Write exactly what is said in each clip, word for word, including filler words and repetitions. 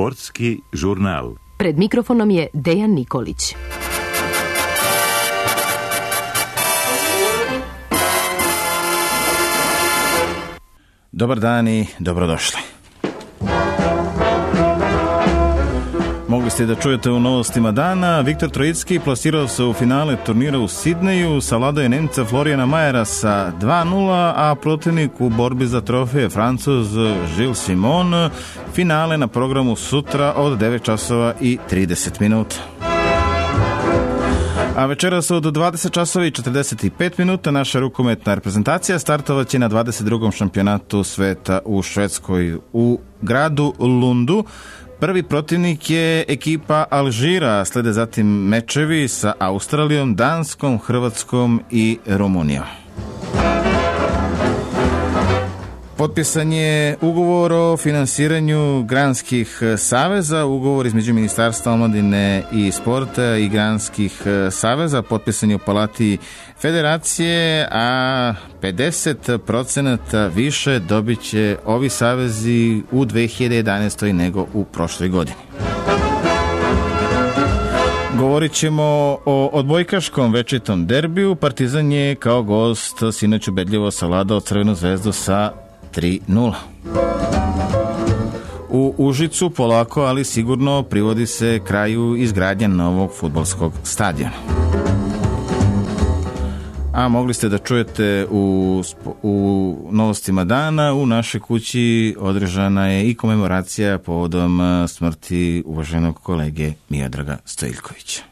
Sportski žurnal. Pred mikrofonom je Dejan Nikolić. Dobar dan i dobrodošli. Mogli ste da čujete u novostima dana. Viktor Trojicki plasirao se u finale turnira u Sidneju, savladao je Nemca Florijana Majera sa dva nula, a protivnik u borbi za trofeje Francuz Gilles Simon. Finale na programu sutra od devet časova i trideset minuta. A večeras od dvadeset časova i četrdeset pet minuta naša rukometna reprezentacija startovaće na dvadeset drugom šampionatu sveta u Švedskoj u gradu Lundu. Prvi protivnik je ekipa Alžira, slede zatim mečevi sa Australijom, Danskom, Hrvatskom i Rumunijom. Potpisan je ugovor o finansiranju granskih saveza, ugovor između Ministarstva omladine i sporta i granskih saveza, potpisan je u Palati Federacije, a pedeset procenata više dobit će ovi savezi u dve hiljade jedanaestoj nego u prošloj godini. Govorit ćemo o odbojkaškom večitom derbiju. Partizan je kao gost sinoć ubedljivo savladao Crvenu zvezdu sa tri nula. U Užicu polako, ali sigurno privodi se kraju izgradnja novog fudbalskog stadiona. A mogli ste da čujete u, u novostima dana, u našoj kući održana je i komemoracija povodom smrti uvaženog kolege Miodraga Stojiljkovića.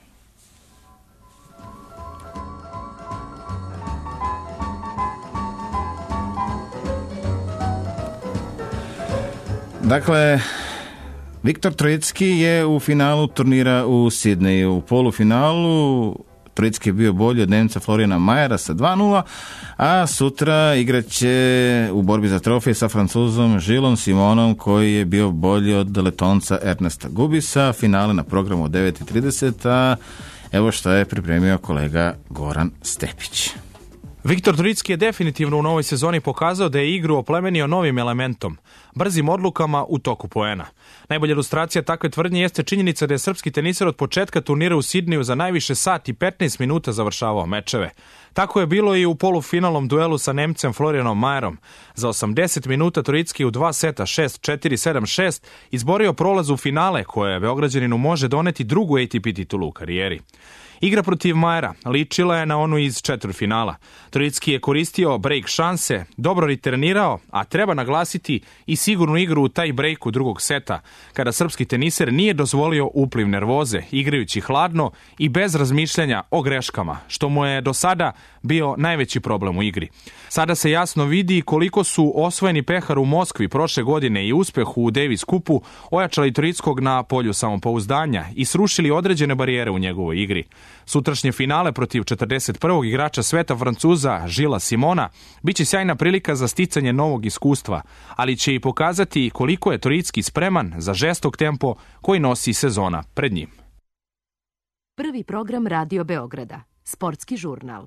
Dakle, Viktor Trojicki je u finalu turnira u Sidneju. U polufinalu Trojicki je bio bolji od Nemca Florijana Majera sa dva nula, a sutra igraće u borbi za trofej sa Francuzom Gillesom Simonom, koji je bio bolji od Letonca Ernesta Gubisa. Finale na programu od devet i trideset, a evo što je pripremio kolega Goran Stepić. Viktor Trojicki je definitivno u novoj sezoni pokazao da je igru oplemenio novim elementom, brzim odlukama u toku poena. Najbolja ilustracija takve tvrdnje jeste činjenica da je srpski teniser od početka turnira u Sidneju za najviše sat i petnaest minuta završavao mečeve. Tako je bilo i u polufinalnom duelu sa Nemcem Florijanom Majerom. Za osamdeset minuta Trojicki u dva seta šest četiri sedam šest izborio prolaz u finale koje Beograđaninu može doneti drugu A T P titulu u karijeri. Igra protiv Majera ličila je na onu iz četvrtfinala. Trojicki je koristio break šanse, dobro retrenirao, a treba naglasiti i sigurnu igru u taj breaku drugog seta, kada srpski teniser nije dozvolio upliv nervoze, igrajući hladno i bez razmišljanja o greškama, što mu je do sada bio najveći problem u igri. Sada se jasno vidi koliko su osvojeni pehar u Moskvi prošle godine i uspeh u Davis Cupu ojačali Trojickog na polju samopouzdanja i srušili određene barijere u njegovoj igri. Sutrašnje finale protiv četrdeset prvog igrača sveta Francuza Gillesa Simona biće sjajna prilika za sticanje novog iskustva, ali će i pokazati koliko je Trojicki spreman za žestok tempo koji nosi sezona pred njim. Prvi program Radio Beograda, Sportski žurnal.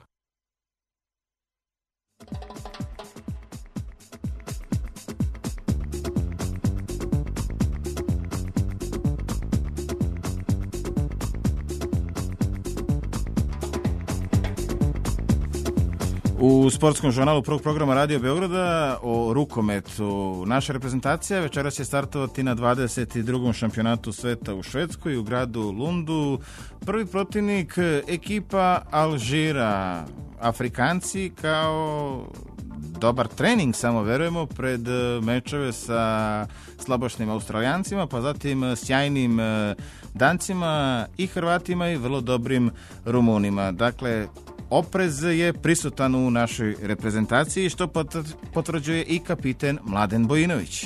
U sportskom žurnalu prvog programa Radio Beograda o rukometu. Naša reprezentacija večeras će startovati na dvadeset drugom šampionatu sveta u Švedskoj u gradu Lundu. Prvi protivnik ekipa Alžira. Afrikanci kao dobar trening, samo verujemo, pred mečeve sa slabašnim Australijancima, pa zatim sjajnim Dancima i Hrvatima i vrlo dobrim Rumunima. Dakle, oprez je prisutan u našoj reprezentaciji, što potvrđuje i kapiten Mladen Bojinović.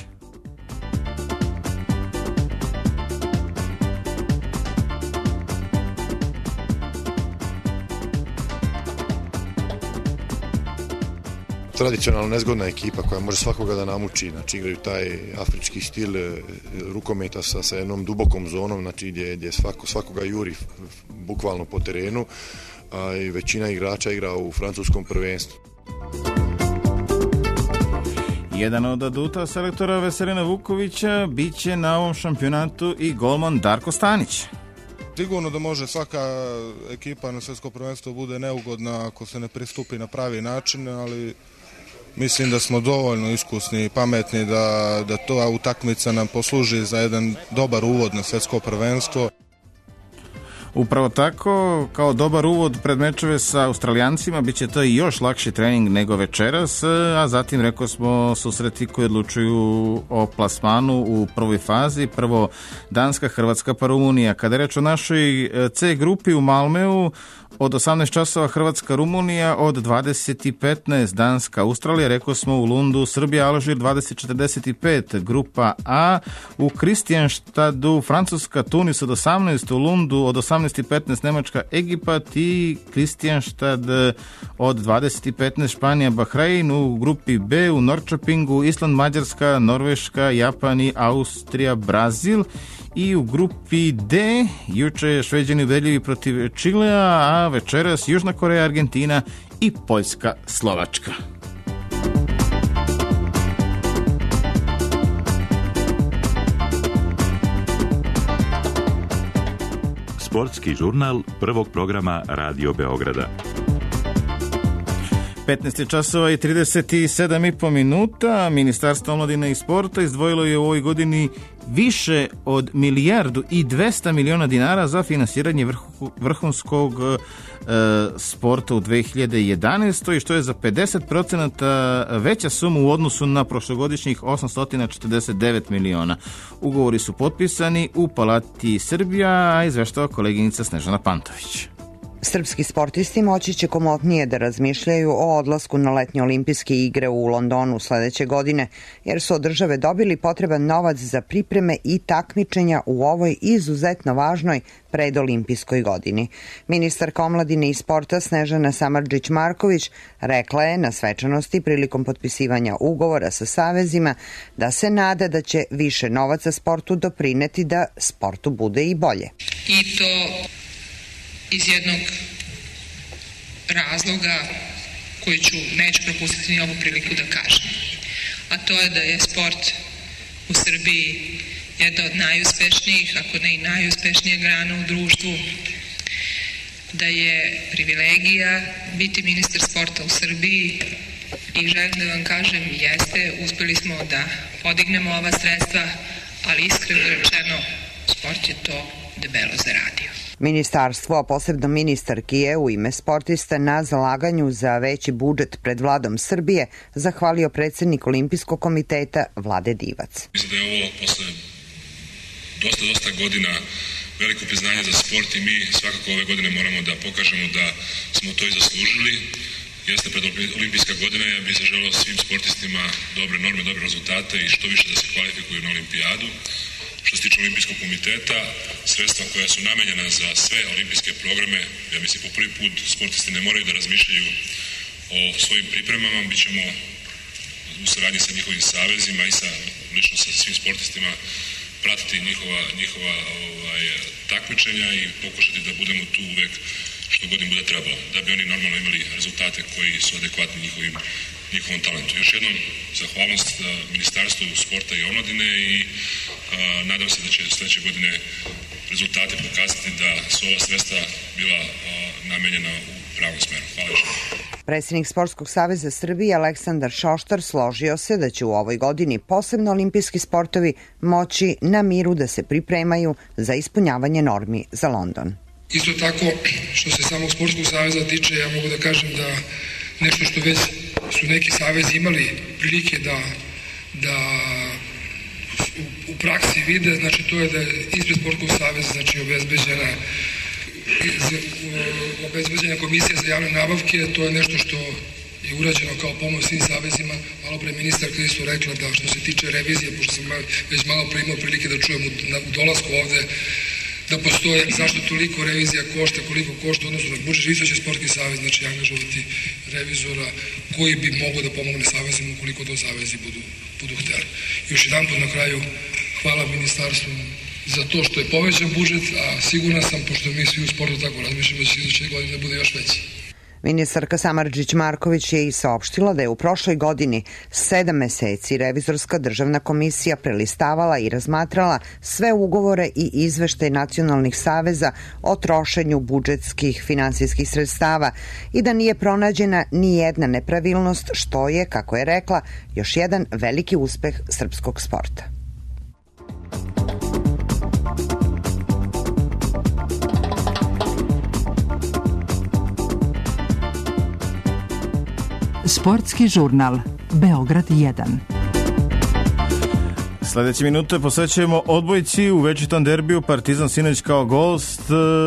Tradicionalno nezgodna ekipa koja može svakoga da namuči, znači igraju taj afrički stil rukometa sa, sa jednom dubokom zonom, znači gdje, gdje svako, svakoga juri bukvalno po terenu, a i većina igrača igra u francuskom prvenstvu. Jedan od aduta selektora Veselina Vukovića bit će na ovom šampionatu i golman Darko Stanić. Sigurno da može svaka ekipa na svjetsko prvenstvo bude neugodna ako se ne pristupi na pravi način, ali mislim da smo dovoljno iskusni i pametni da, da to utakmica nam posluži za jedan dobar uvod na svjetsko prvenstvo. Upravo tako, kao dobar uvod pred mečeve sa Australijancima, bit će to i još lakši trening nego večeras, a zatim, rekao smo, susreti koji odlučuju o plasmanu u prvoj fazi, prvo Danska, Hrvatska pa Rumunija. Kada je reč o našoj C grupi u Malmeu, od osamnaest časova Hrvatska, Rumunija, od dvadeset petnaest Danska, Australija, rekao smo u Lundu, Srbija, Alžir, dvadeset četrdeset pet, grupa A, u Kristijanštadu, Francuska, Tunis od osamnaest, u Lundu od osamnaest petnaest Nemačka, Egipat i Kristijanštad od dvadeset petnaest Španija, Bahrein, u grupi B, u Norrköpingu, Island, Mađarska, Norveška, Japan i Austrija, Brazil. I u grupi D, juče Šveđani ubedljivi protiv Čilea, a večeras Južna Koreja, Argentina i Poljska, Slovačka. Sportski žurnal prvog programa Radio Beograda. petnaest časova i trideset sedam i po minuta. Ministarstvo omladine i sporta izdvojilo je u ovoj godini više od milijardu i dvesta miliona dinara za finansiranje vrhu, vrhunskog e, sporta u dve hiljade jedanaestoj, što je za pedeset procenata veća suma u odnosu na prošlogodišnjih osamsto četrdeset devet miliona. Ugovori su potpisani u Palati Srbija, a izveštava koleginica Snežana Pantović. Srpski sportisti moći će komotnije da razmišljaju o odlasku na letnje olimpijske igre u Londonu sledeće godine, jer su od države dobili potreban novac za pripreme i takmičenja u ovoj izuzetno važnoj predolimpijskoj godini. Ministarka omladine i sporta Snežana Samardžić-Marković rekla je na svečanosti prilikom potpisivanja ugovora sa savezima da se nada da će više novaca sportu doprineti da sportu bude i bolje. I to iz jednog razloga koji ću, neću propustiti ni ovu priliku da kažem. A to je da je sport u Srbiji jedna od najuspešnijih, ako ne i najuspešnija grana u društvu, da je privilegija biti ministar sporta u Srbiji i želim da vam kažem, jeste, uspeli smo da podignemo ova sredstva, ali iskreno rečeno, sport je to debelo zaradio. Ministarstvo, a posebno ministar Kije u ime sportista na zalaganju za veći budžet pred vladom Srbije zahvalio predsjednik Olimpijskog komiteta Vlade Divac. Mislim da je ovo posle dosta, dosta godina veliko priznanje za sport i mi svakako ove godine moramo da pokažemo da smo to i zaslužili. Jeste pred olimpijska godina, ja bih zaželao svim sportistima dobre norme, dobre rezultate i što više da se kvalifikuju na olimpijadu. Što se tiče olimpijskog komiteta, sredstva koja su namenjena za sve olimpijske programe, ja mislim po prvi put sportisti ne moraju da razmišljaju o svojim pripremama, bit ćemo u saradnji sa njihovim savezima i sa, lično sa svim sportistima pratiti njihova, njihova ovaj, takmičenja i pokušati da budemo tu uvek što god im bude trebalo, da bi oni normalno imali rezultate koji su adekvatni njihovim, njihovom talentu. Još jednom zahvalnost Ministarstvu sporta i omladine i a, nadam se da će sledeće godine rezultate pokazati da su ova sredstva bila a, namenjena u pravom smeru. Hvala još. Predsjednik Sportskog saveza Srbije Aleksandar Šoštar složio se da će u ovoj godini posebno olimpijski sportovi moći na miru da se pripremaju za ispunjavanje normi za London. Isto tako, što se samog Sportskog saveza tiče, ja mogu da kažem da nešto što već su neki savezi imali prilike da, da u, u praksi vide, znači to je da je ispred Sportskog saveza znači obezbeđena obezbeđena komisija za javne nabavke, to je nešto što je urađeno kao pomoć svim savezima. Malo pre ministarka isto rekla da što se tiče revizije, pošto sam već malo pre imao prilike da čujem u, na, u dolasku ovde, da postoje zašto toliko revizija košta, koliko košta, odnosno na budžet, isto će Sportski savez znači angažovati revizora koji bi mogo da pomogne savezima ukoliko to savezi budu, budu hteli. Još jedan put na kraju hvala ministarstvu za to što je povećan budžet, a sigurno sam, pošto mi svi u sportu tako razmišljamo, da će iduće godine bude još veći. Ministarka Samardžić-Marković je i saopštila da je u prošloj godini sedam meseci Revizorska državna komisija prelistavala i razmatrala sve ugovore i izveštaj nacionalnih saveza o trošenju budžetskih finansijskih sredstava i da nije pronađena ni jedna nepravilnost, što je, kako je rekla, još jedan veliki uspeh srpskog sporta. Sportski žurnal Beograd jedan. Sljedeće minute posvećujemo odbojci. U večitom derbiju Partizan sinoć kao gost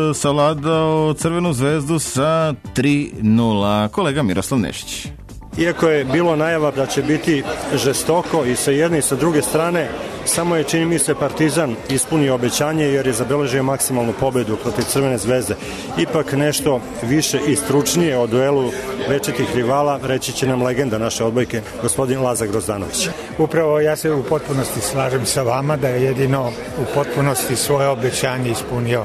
savladao Crvenu zvezdu sa tri nula. Kolega Miroslav Nešić. Iako je bilo najava da će biti žestoko i sa jedne i sa druge strane, samo je, čini mi se, Partizan ispunio obećanje jer je zabeležio maksimalnu pobedu protiv Crvene zvezde. Ipak nešto više i stručnije o duelu večitih rivala reći će nam legenda naše odbojke, gospodin Lazar Grozdanović. Upravo ja se u potpunosti slažem sa vama da je jedino u potpunosti svoje obećanje ispunio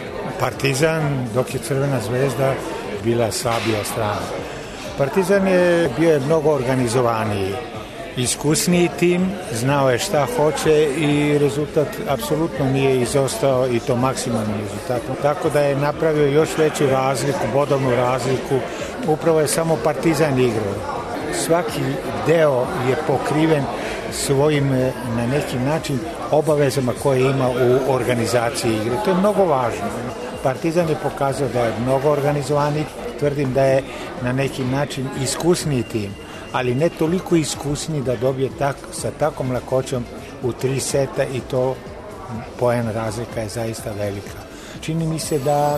Partizan, dok je Crvena zvezda bila slabija strana. Partizan je bio je mnogo organizovaniji, iskusniji tim, znao je šta hoće i rezultat apsolutno nije izostao i to maksimalnim rezultatom. Tako da je napravio još veću razliku, bodovnu razliku, upravo je samo Partizan igrao. Svaki deo je pokriven svojim, na neki način, obavezama koje ima u organizaciji igre. To je mnogo važno. Partizan je pokazao da je mnogo organizovaniji, tvrdim da je na neki način iskusniji tim, ali ne toliko iskusniji da dobije tak, sa takom lakoćom u tri seta i to poen razlika je zaista velika. Čini mi se da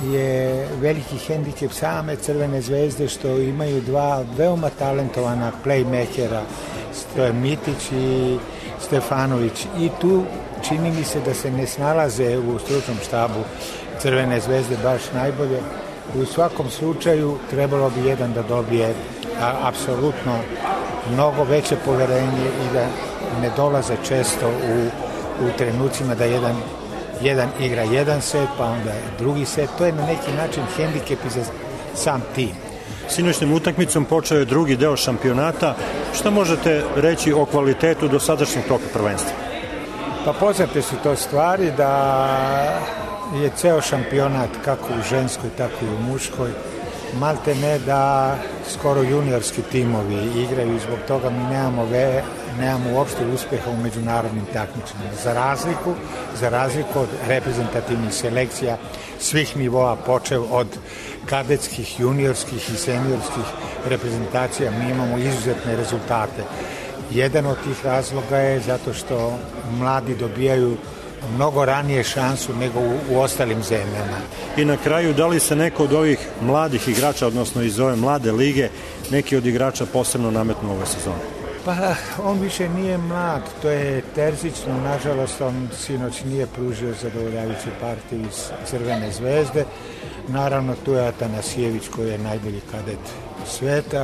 je veliki hendikep same Crvene zvezde što imaju dva veoma talentovana playmakera, to je Mitić i Stefanović, i tu čini mi se da se ne snalaze u stručnom štabu Crvene zvezde baš najbolje. U svakom slučaju trebalo bi jedan da dobije a, apsolutno mnogo veće poverenje i da ne dolaze često u, u trenucima da jedan, jedan igra jedan set, pa onda drugi set. To je na neki način hendikep i za sam tim. Sinoćnom utakmicom počeo je drugi deo šampionata. Šta možete reći o kvalitetu dosadašnjeg toka prvenstva? Pa poznate su to stvari da je ceo šampionat kako u ženskoj, tako i u muškoj. Malte ne da skoro juniorski timovi igraju i zbog toga mi nemamo, ve, nemamo uopšte uspeha u međunarodnim takmičenjima. Za razliku, za razliku od reprezentativnih selekcija svih nivoa, počev od kadetskih, juniorskih i seniorskih reprezentacija, mi imamo izuzetne rezultate. Jedan od tih razloga je zato što mladi dobijaju mnogo ranije šansu nego u, u ostalim zemljama. I na kraju, da li se neko od ovih mladih igrača, odnosno iz ove mlade lige, neki od igrača posebno nametnu ove sezone? Pa on više nije mlad, to je Terzić, no nažalost on sinoć nije pružio zadovoljavajuću partiju iz Crvene zvezde. Naravno tu je Atanasijević koji je najbolji kadet sveta.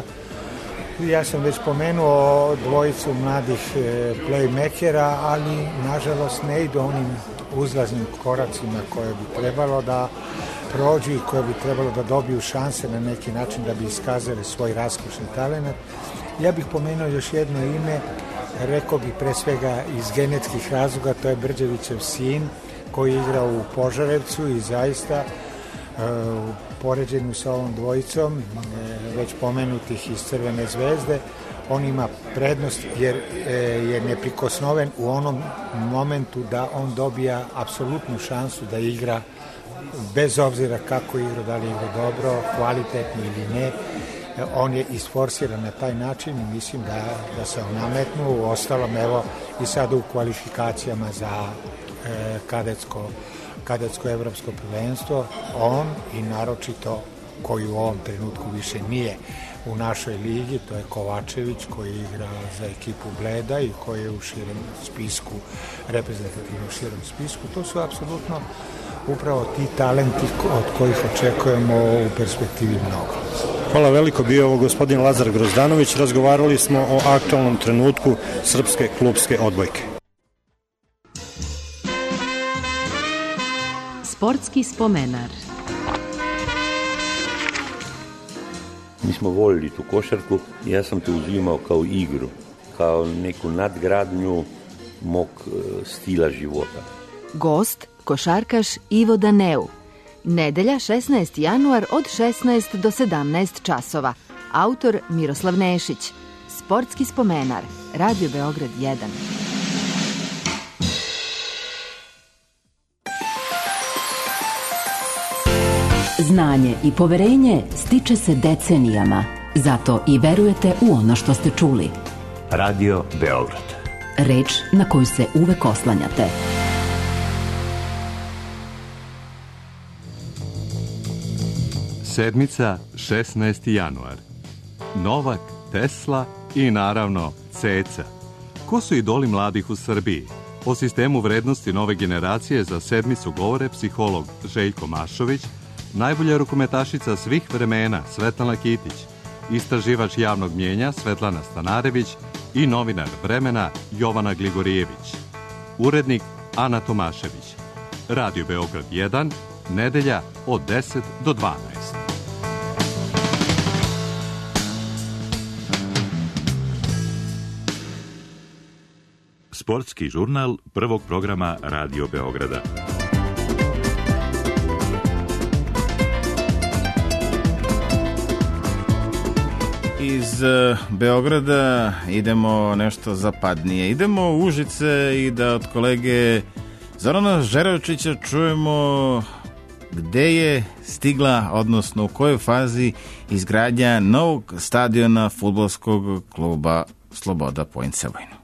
Ja sam već pomenuo dvojicu mladih playmakera, ali nažalost ne idu onim uzlaznim koracima koje bi trebalo da prođu i koje bi trebalo da dobiju šanse na neki način da bi iskazali svoj raskošni talent. Ja bih pomenuo još jedno ime, rekao bih pre svega iz genetskih razloga, to je Brđevićev sin koji igra u Požarevcu i zaista u poređenju sa ovom dvojicom, već pomenutih iz Crvene zvezde, on ima prednost jer je neprikosnoven u onom momentu da on dobija apsolutnu šansu da igra bez obzira kako igra, da li igra dobro, kvalitetno ili ne. On je isforsiran na taj način i mislim da, da se on nametnu. U ostalom, evo i sad u kvalifikacijama za e, kadetsko kadetsko evropsko prvenstvo, on i naročito koji u ovom trenutku više nije u našoj ligi, to je Kovačević koji igra za ekipu Bleda i koji je u širem spisku, reprezentativnom širem spisku. To su apsolutno upravo ti talenti od kojih očekujemo u perspektivi mnogo. Hvala veliko, bio ovo gospodin Lazar Grozdanović. Razgovarali smo o aktualnom trenutku srpske klubske odbojke. Sportski spomenar. Mi smo volili tu košarku i ja sam to uzimao kao igru, kao neku nadgradnju mog stila života. Gost, košarkaš Ivo Daneu. Nedelja, šesnaesti januar od šesnaest do sedamnaest časova. Autor Miroslav Nešić. Sportski spomenar. Radio Beograd jedan. Znanje i poverenje stiče se decenijama. Zato i verujete u ono što ste čuli. Radio Beograd. Reč na koju se uvek oslanjate. Sedmica, šesnaesti januar. Novak, Tesla i naravno Ceca. Ko su idoli mladih u Srbiji? O sistemu vrednosti nove generacije za sedmicu govore psiholog Željko Mašović, najbolja rukometašica svih vremena Svetlana Kitić, istraživač javnog mnjenja Svetlana Stanarević i novinar Vremena Jovana Gligorijević. Urednik Ana Tomašević. Radio Beograd jedan, nedelja od deset do dvanaest. Sportski žurnal prvog programa Radio Beograda. Iz Beograda idemo nešto zapadnije. Idemo u Užice i da od kolege Zorana Žerovčića čujemo gde je stigla, odnosno u kojoj fazi izgradnja novog stadiona fudbalskog kluba Sloboda Point Sevojna.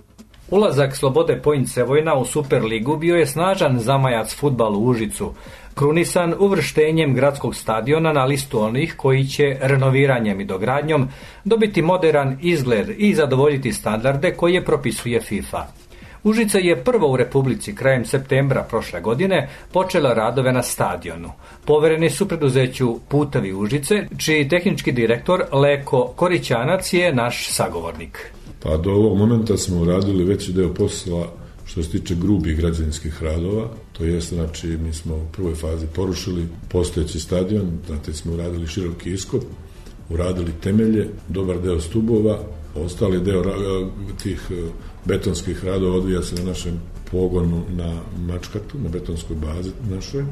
Ulazak Slobode Point Sevojna u Superligu bio je snažan zamajac fudbalu u Užicu, krunisan uvrštenjem gradskog stadiona na listu onih koji će renoviranjem i dogradnjom dobiti moderan izgled i zadovoljiti standarde koje propisuje FIFA. Užice je prvo u Republici krajem septembra prošle godine počela radove na stadionu. Povereni su preduzeću Putevi Užice, čiji tehnički direktor Leko Korićanac je naš sagovornik. Pa do ovog momenta smo uradili veći deo posla što se tiče grubih građevinskih radova, to jest, znači, mi smo u prvoj fazi porušili postojeći stadion, znate, smo uradili široki iskop, uradili temelje, dobar deo stubova, ostali deo tih betonskih radova odvija se na našem pogonu na Mačkatu, na betonskoj bazi našoj,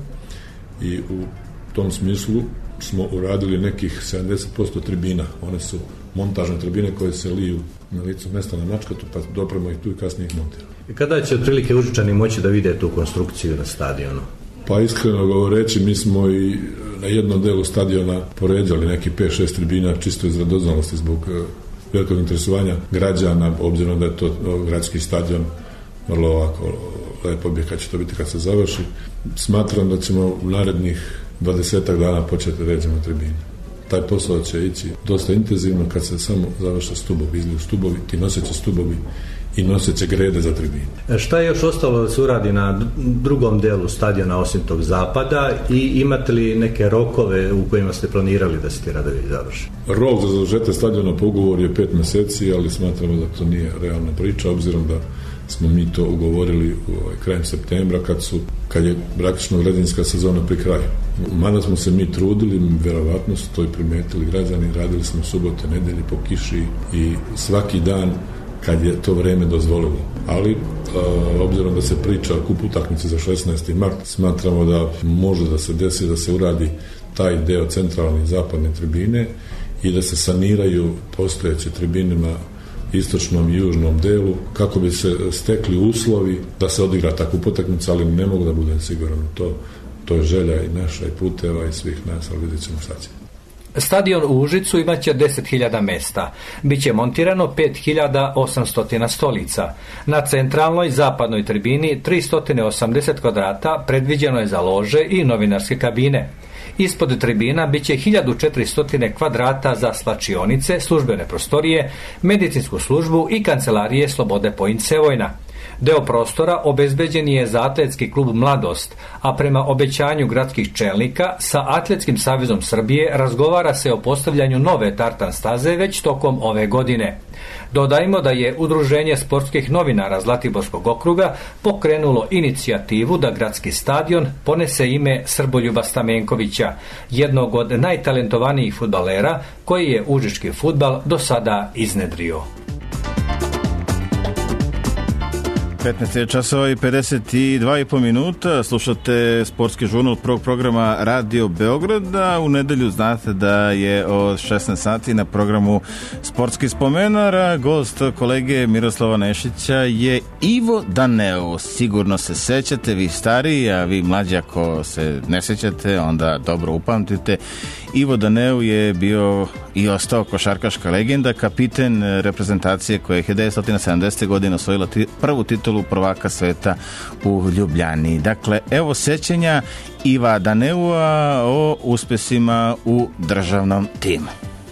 i u tom smislu smo uradili nekih sedamdeset posto tribina. One su montažne tribine koje se liju na licu mesta na Mačkatu, pa dopremo ih tu i kasnije ih montiramo. I kada će otprilike Užičani moći da vide tu konstrukciju na stadionu? Pa iskreno govoreći, mi smo i na jednom delu stadiona poređali neki pet šest tribina čisto iz radoznalosti zbog velikog interesovanja građana, obzirom da je to gradski stadion vrlo ovako lepo objekat će to biti kad se završi. Smatram da ćemo u narednih dvadesetak dana početi ređemo tribine. Taj posao će ići dosta intenzivno kad se samo završe stubovi, izliju stubovi, ti noseće stubovi i noseće grede za tribine. Šta je još ostalo da se uradi na drugom delu stadiona osim tog zapada i imate li neke rokove u kojima ste planirali da se ti radovi završi? Rok za završetak stadiona po ugovoru je pet meseci, ali smatramo da to nije realna priča, obzirom da smo mi to ugovorili u ovaj, krajem septembra kad su kad je praktično građevinska sezona pri kraju. Mada smo se mi trudili, verovatno su to i primetili građani, radili smo subote, nedelje po kiši i svaki dan kad je to vreme dozvolilo. Ali, a, obzirom da se priča o kupu utakmice za šesnaesti mart, smatramo da može da se desi da se uradi taj deo centralne i zapadne tribine i da se saniraju postojeće tribine na istočnom i južnom delu, kako bi se stekli uslovi da se odigra takvu utakmicu, ali ne mogu da budem siguran. To, to je želja i naša i Puteva i svih nas, ali vidjet ćemo šta će. Stadion u Užicu imaće deset hiljada mesta. Biće montirano pet hiljada osamsto stolica. Na centralnoj zapadnoj tribini tristo osamdeset kvadrata predviđeno je za lože i novinarske kabine. Ispod tribina biće hiljadu četiristo kvadrata za slačionice, službene prostorije, medicinsku službu i kancelarije Slobode Point Sevojna. Deo prostora obezbeđen je za atletski klub Mladost, a prema obećanju gradskih čelnika sa Atletskim savezom Srbije razgovara se o postavljanju nove tartan staze već tokom ove godine. Dodajmo da je Udruženje sportskih novinara Zlatiborskog okruga pokrenulo inicijativu da gradski stadion ponese ime Srboljuba Stamenkovića, jednog od najtalentovanijih fudbalera koji je užički fudbal do sada iznedrio. petnaest časova i pedeset dva i po minuta, slušate sportski žurnal prvog programa Radio Beograda. U nedelju znate da je od šesnaest sati na programu Sportski spomenar, a gost kolege Miroslava Nešića je Ivo Daneo. Sigurno se sećate, vi stariji, a vi mlađi ako se ne sećate, onda dobro upamtite. Ivo Daneo je bio i ostao košarkaška legenda, kapiten reprezentacije koja je hiljadu devetsto sedamdesete. godine osvojila ti, prvu titulu prvaka sveta u Ljubljani. Dakle, evo sećanja Iva Daneua o uspesima u državnom timu.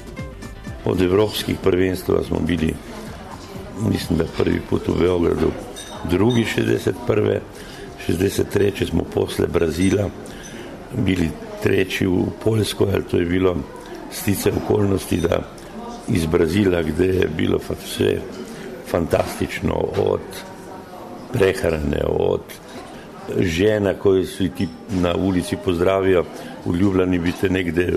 Od evropskih prvenstava smo bili, mislim da prvi put u Beogradu, drugi šezdeset prve. šezdeset treće smo posle Brazila bili treći u Poljskoj, ali to je bilo stice okolnosti da iz Brazila, gde je bilo sve fantastično, od prehrane, od žena koje su i ti na ulici pozdravio, u Ljubljani bi te negde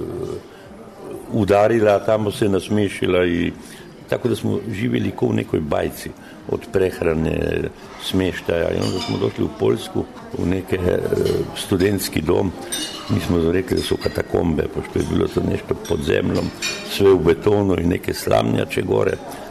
udarila, a tamo se nasmešila, i tako da smo živjeli kao u nekoj bajci od prehrane, smještaja, i onda smo došli u Poljsku, u neke studentski dom. Mi smo rekli da su katakombe, pošto je bilo to nešto pod zemljom, sve u betonu i neke slamnjače gore.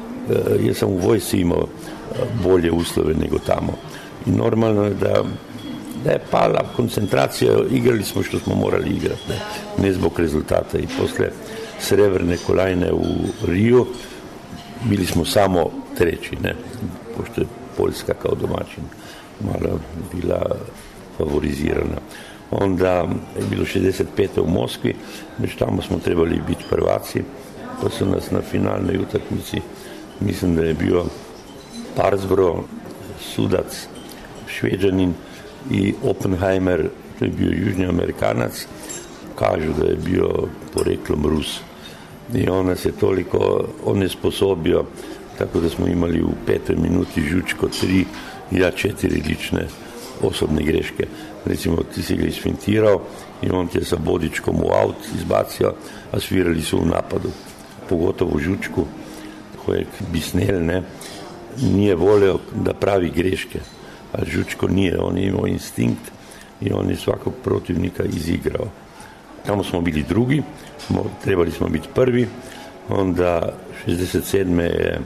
Ja sam u vojsci imao bolje uslove nego tamo. I normalno je da, da je pala koncentracija, igrali smo što smo morali igrati, ne, ne zbog rezultata. I posle srebrne kolajne u Riju bili smo samo treći, ne, pošto je Poljska kao domaćin malo bila favorizirana. Onda je bilo šezdeset pete. u Moskvi, već tamo smo trebali biti prvaci, pa su nas na finalnoj utakmici, mislim da je bio Parsbro, sudac Šveđanin, i Oppenheimer, to je bio južni Amerikanac, kažu da je bio poreklom Rus. I on nas je toliko onesposobio, tako da smo imali u petoj minuti Žučko tri, ja četiri lične osobne greške. Recimo, ti si ga isfintirao i on te sa bodičkom u aut izbacio, a svirali su u napadu. Pogotovo Žučku, kojeg Bisnel, ne, nije voleo da pravi greške, a Žučko nije, on je imao instinkt i on je svakog protivnika izigrao. Tamo smo bili drugi, trebali smo biti prvi, onda šezdeset sedme. je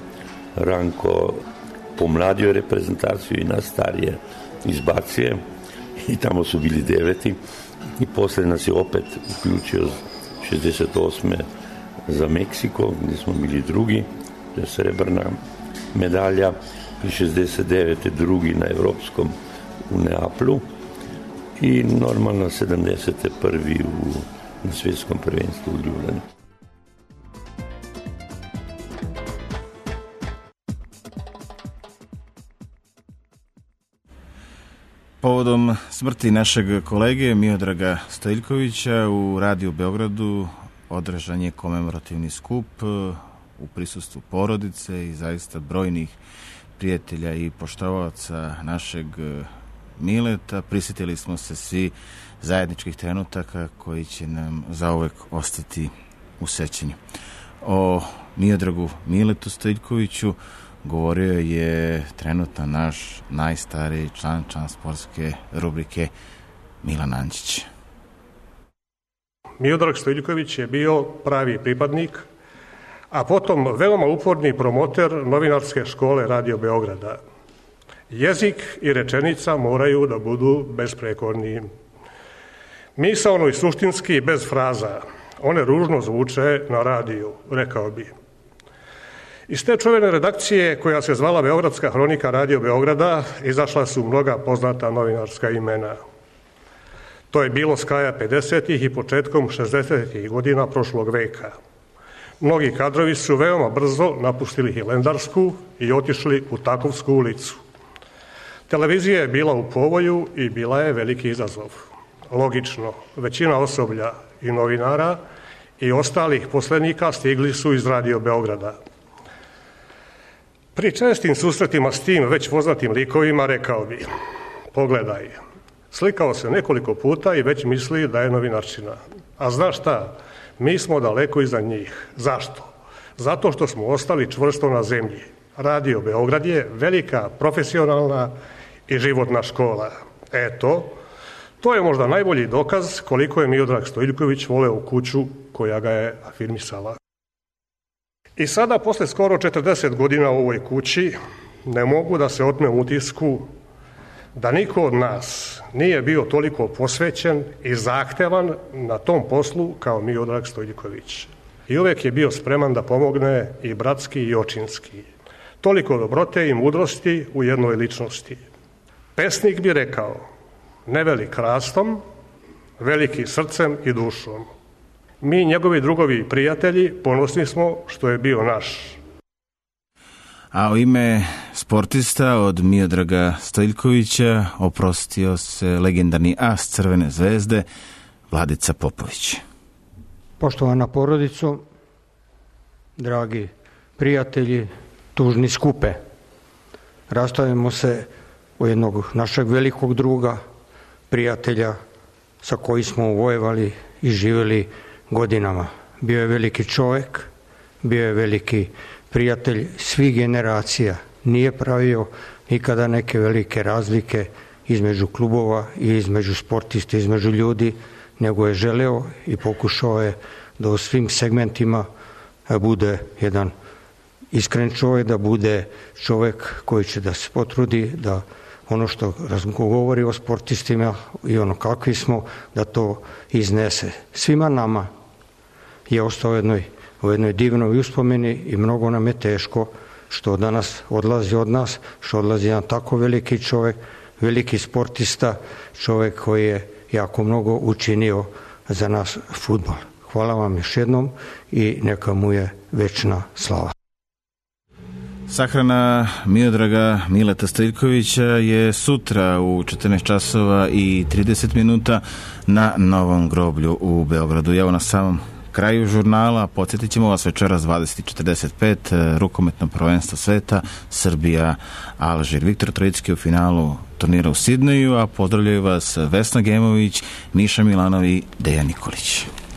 Ranko pomladio reprezentaciju i nas starije izbacije, i tamo su bili deveti, i posle nas je opet uključio šezdeset osme. za Meksiko, gdje smo bili drugi, to je srebrna medalja, i šezdeset devete. drugi na evropskom u Neaplu, i normalno sedamdesete. prvi u, na svjetskom prvenstvu u Ljubljani. Povodom smrti našeg kolege Miodraga Stojiljkovića u Radio Beogradu održan je komemorativni skup u prisustvu porodice i zaista brojnih prijatelja i poštovaoca našeg Mileta. Prisjetili smo se svi zajedničkih trenutaka koji će nam zauvek ostati u sećanju. O Miodragu Miletu Stojiljkoviću govorio je trenutno naš najstariji član, član sportske rubrike, Milan Anđić. Miodrag Stojiljković je bio pravi pripadnik, a potom veoma uporni promoter novinarske škole Radio Beograda. Jezik i rečenica moraju da budu besprekorni. Misaono i suštinski, bez fraza. One ružno zvuče na radiju, rekao bi. Iz te čuvene redakcije, koja se zvala Beogradska hronika Radio Beograda, izašla su mnoga poznata novinarska imena. To je bilo s kraja pedesetih i početkom šezdesetih godina prošlog veka. Mnogi kadrovi su veoma brzo napustili Hilandarsku i otišli u Takovsku ulicu. Televizija je bila u povoju i bila je veliki izazov. Logično, većina osoblja i novinara i ostalih poslenika stigli su iz Radio Beograda. Pri čestim susretima s tim već poznatim likovima rekao bi: pogledaj, slikao se nekoliko puta i već misli da je novinarčina. A znaš šta? Mi smo daleko iza njih. Zašto? Zato što smo ostali čvrsto na zemlji. Radio Beograd je velika profesionalna i životna škola. Eto, to je možda najbolji dokaz koliko je Miodrag Stojiljković voleo kuću koja ga je afirmisala. I sada, posle skoro četrdeset godina u ovoj kući, ne mogu da se otmem utisku da niko od nas nije bio toliko posvećen i zahtevan na tom poslu kao Miodrag Stojiljković. I uvek je bio spreman da pomogne i bratski i očinski. Toliko dobrote i mudrosti u jednoj ličnosti. Pesnik bi rekao: ne velik rastom, veliki srcem i dušom. Mi, njegovi drugovi i prijatelji, ponosni smo što je bio naš. A u ime sportista od Miodraga Stojiljkovića oprostio se legendarni as Crvene zvezde Vladica Popović. Poštovana porodico, dragi prijatelji, tužni skupe, rastavimo se u jednog našeg velikog druga, prijatelja sa kojim smo vojevali i živjeli godinama. Bio je veliki čovjek, bio je veliki prijatelj svih generacija. Nije pravio nikada neke velike razlike između klubova i između sportista, između ljudi, nego je želeo i pokušao je da u svim segmentima bude jedan iskren čovjek, da bude čovjek koji će da se potrudi da ono što govori o sportistima i ono kakvi smo, da to iznese. Svima nama je ostao u jednoj, u jednoj divnoj uspomeni i mnogo nam je teško što danas odlazi od nas, što odlazi jedan tako veliki čovjek, veliki sportista, čovjek koji je jako mnogo učinio za nas fudbal. Hvala vam još jednom i neka mu je večna slava. Sahrana Miodraga Mileta Stojiljkovića je sutra u četrnaest časova i trideset minuta na Novom groblju u Beogradu. Evo na samom kraju žurnala, podsjetit ćemo vas večeras dvadeset četrdeset pet, rukometno prvenstvo sveta, Srbija, Alžir. Viktor Trojicki u finalu turnira u Sidneju, a pozdravljaju vas Vesna Gemović, Miša Milanov i Dejan Nikolić.